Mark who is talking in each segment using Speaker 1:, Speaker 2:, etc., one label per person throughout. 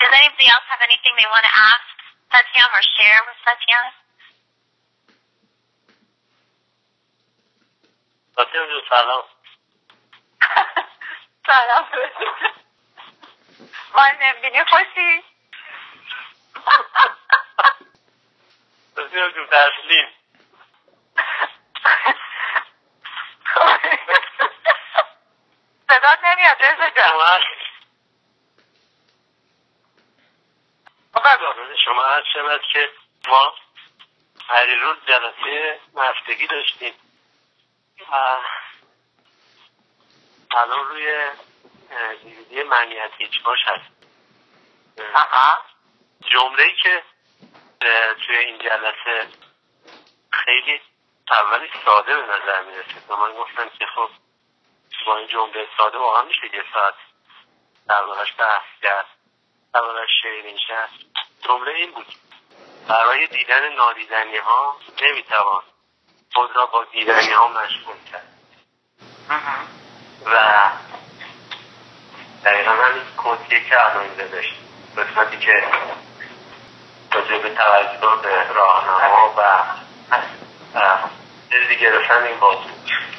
Speaker 1: Does anybody else have anything they want to ask Satyam or share with Satyam?
Speaker 2: Satyam jo salam.
Speaker 1: سلام ما نمیبینی خوشی؟
Speaker 2: Satyam jo taslim.
Speaker 1: صدات نمیاد رضا جان.
Speaker 2: شما هر شود که ما هر روز جلسه هفتگی داشتیم. الان روی دیویدی معنیت هیچ باش هست. جمله‌ای که توی این جلسه خیلی اولی ساده به نظر می رسید و من گفتم که خب با این جمله ساده واقعا میشه یه ساعت دربارش بحث کرد، دربارش شیرین شد. جمله این بود: برای دیدن نادیدنی ها نمیتوان خود را با دیدنی ها مشغول کرد. و دقیقا همین کودیه که الان اینجا داشت، قسمتی که راجع به توجه به راهنما و جلدی گرفتن این بازو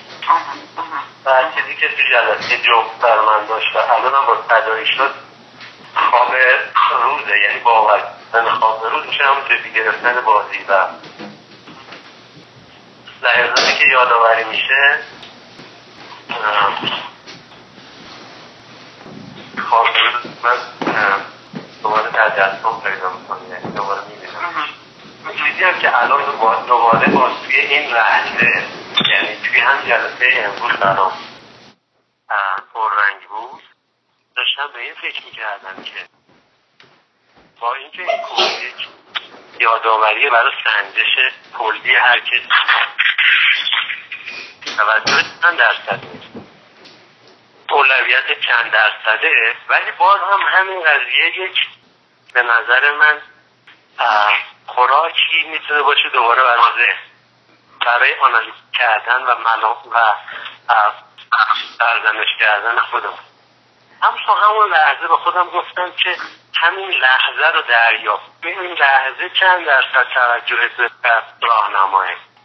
Speaker 2: و چیزی که تو جلسه جمع بر من داشت و الان هم با تدایی شد خواب روزه، یعنی باور کردن خواب روز میشه همون جلدی گرفتن بازی و لحظاتی که یادآوری میشه خواب روز من دوباره تجسم پیدا میکنم، یعنی دوباره میبینم چیزی هم که الان دوباره باز توی این لحظه، یعنی توی هم جلسه امروز برام پررنگ بود. داشتم به این فکر میکردم که با اینکه این کود یک یادآوری برای سنجش کلی هر کس توجه چند درصده، اولویت چند درصده، ولی باز هم همین قضیه یک به نظر من خوراکی میتونه باشه دوباره برای آنالیز کردن و سرزنش کردن خودم. همون لحظه به خودم گفتم که همین لحظه رو دریافت، این لحظه چند درصد توجه به راهنماه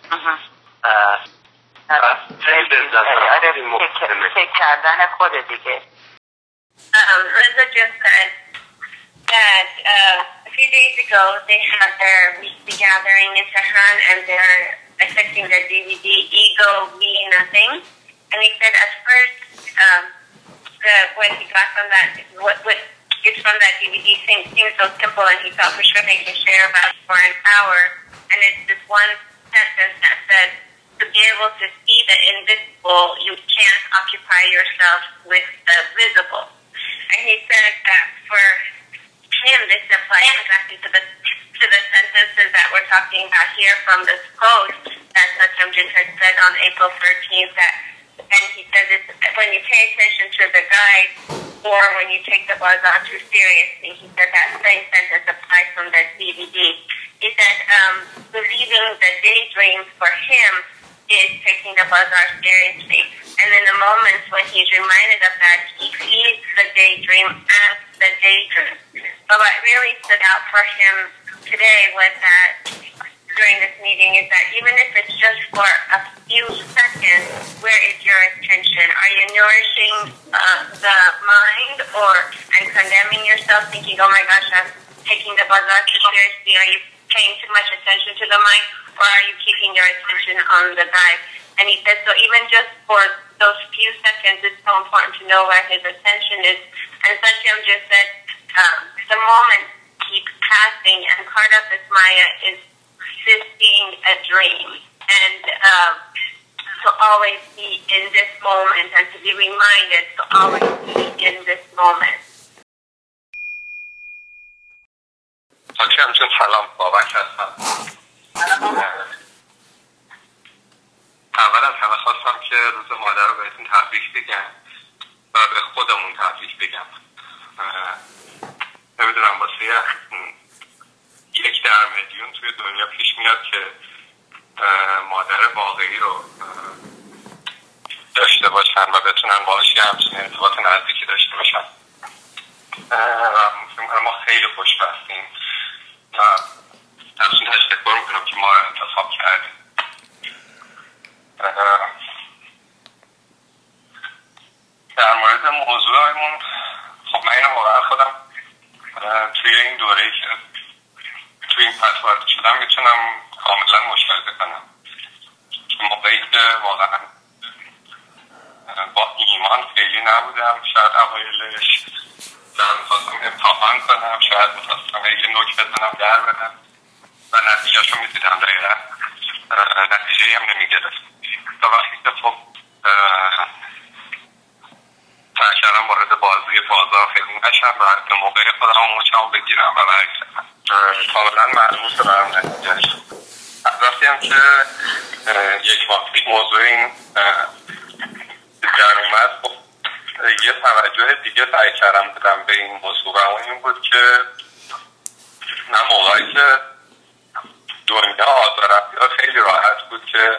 Speaker 1: فکر کردن خود دیگه. Reza just said that a few days ago they had their weekly gathering in Tehran and they're affecting their DVD Ego Be Nothing, and he said at first what he got from that, what gets from that DVD seems so simple, and he thought for sure they can share about it for an hour, and it's this one sentence that says, to be able to see the invisible, you can't occupy yourself with the visible. And he said that for him, this applies exactly to the sentences that we're talking about here from this quote that Satyamjit had said on April 13th. And he says it's when you pay attention to the guide or when you take the bazaar too seriously. He said that same sentence applies from the DVD. He said believing the daydreams for him is taking the bazaar seriously. And in the moments when he's reminded of that, he sees the daydream as the daydream. But what really stood out for him today was that during this meeting is that even if it's just for a few seconds, where is your attention? Are you nourishing the mind and condemning yourself, thinking, oh my gosh, I'm taking the bazaar too seriously? Are you paying too much attention to the mind? Or are you keeping your attention on the guide? And he said, so even just for those few seconds, it's so important to know where his attention is. And Satyam just said, the moment keeps passing, and part of this Maya is this being a dream. And to always be in this moment, and to be reminded to always be in this moment.
Speaker 2: Satyam جون سلام، بابک هستم. اول از همه خواستم که روز مادر رو بهتون تبریک بگم و به خودمون تبریک بگم. نمیدونم واسه یک در میلیون توی دنیا پیش میاد که مادر واقعی رو داشته باشن و بتونن باهاش همچین ارتباط نزدیکی داشته باشن. و ما
Speaker 3: خیلی خوشبختیم و ازشون تشکر میکنم که ما رو انتخاب کردیم. در مورد موضوعمون، خب من اینو واقعا خودم توی این دوره‌ای که توی این پس وارد شدم میتونم کاملا مشاهده کنم. موقعی که واقعا با ایمان خیلی نبودم، شاید اوایلش میخواستم امتحان کنم، شاید میخواستم یه نوک بزنم در بدم و نتیجهش رو میدیدم دقیقا نتیجه هم نمیگرفت تا وقتی که خب سعی کردم وارد بازی بازار خیلی نشم و به موقع خودم مچم بگیرم و برگردم. کاملا معلومه برام نتیجهش. از وقتی هم که یک موضوع این در اومد، خب یه توجه دیگه سعی کردم بدم به این موضوع و اون این بود که من موقعی که دنیا آزارفتی ها خیلی راحت بود که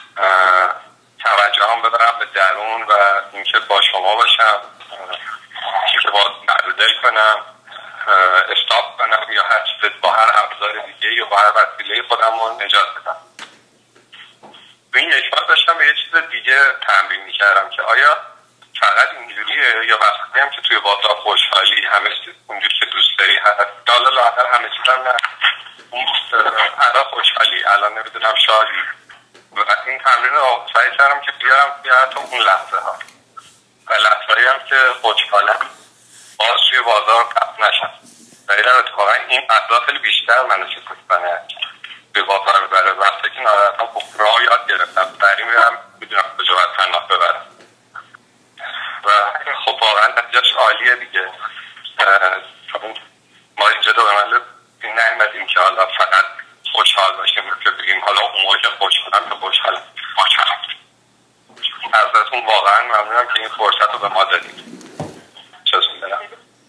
Speaker 3: توجه هم ببرم به درون و اینکه با شما باشم، که با معلودل کنم، استاپ کنم یا هر چیز با هر ابزار دیگه یا با هر وسیله خودم رو نجات بدم. به این یک بار داشتم به یه چیز دیگه تمرین میکردم که آیا فقط اینجوریه یا وقتی هم که توی بازار خوشحالی همه چیز اونجوری که دوست داری هست، حالا لااقل همه چیز هم نه، اون الان خوشحالی، الان نمیدونم شادی. و این تمرین رو سعی کردم که بیارم توی حتی اون لحظه ها و لحظه هایی هم که خوشحالم باز توی بازار قطع نشم. دلیل اتفاقا این ابزار خیلی بیشتر منو چیز کنه به بازار ببره. وقتی که نهایتا خب راه یاد گرفتم، سریع میرم میدونم کجا باید پناه ببرم و خب واقعا نتیجهش عالیه دیگه. ما اینجا دو عمل این نمیدیم که حالا فقط خوشحال باشیم که بگیم حالا اون موقع که خوشحالم که خوشحالم. ازتون واقعا ممنونم که این فرصت رو به ما دادید. چطور دارم؟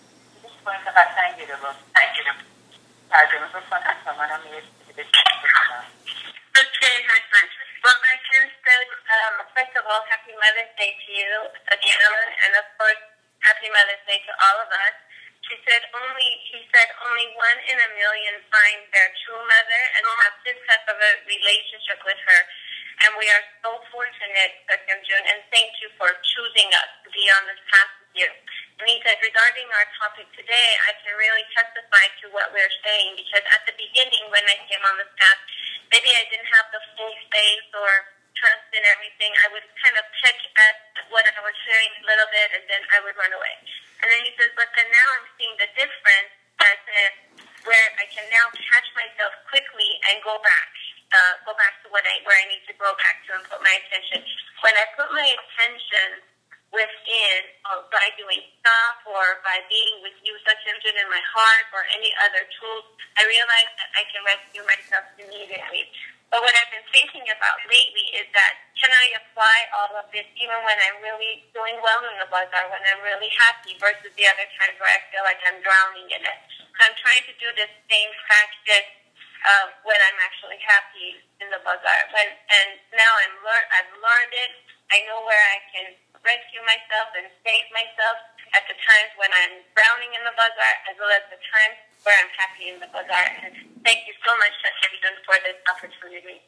Speaker 1: Okay, husband. Well, my friend said, first of all, Happy Mother's Day to you, Diana, and of course, Happy Mother's Day to all of us. He said only 1 in a million find their true mother and have this type of a relationship with her. And we are so fortunate, Satyam Jun, and thank you for choosing us to be on this path with you. And he said, regarding our topic today, I can really testify to what we're saying, because at the beginning when I came on this path, maybe I didn't have the full faith or trust in everything. I would kind of pick at what I was hearing a little bit, and then I would run away. And then he says, but then now I'm seeing the difference, that where I can now catch myself quickly and go back to where I need to go back to and put my attention. When I put my attention within, by doing stuff or by being with you, such as in my heart or any other tools, I realize that I can rescue myself immediately. But what I've been thinking about lately is that, can I apply all of this even when I'm really doing well in the bazaar, when I'm really happy, versus the other times where I feel like I'm drowning in it? So I'm trying to do this same practice when I'm actually happy in the bazaar. And now I've learned it. I know where I can rescue myself and save myself at the times when I'm drowning in the bazaar, as well as the times where I'm happy in the bazaar. And thank you so much, Satyam, for this opportunity.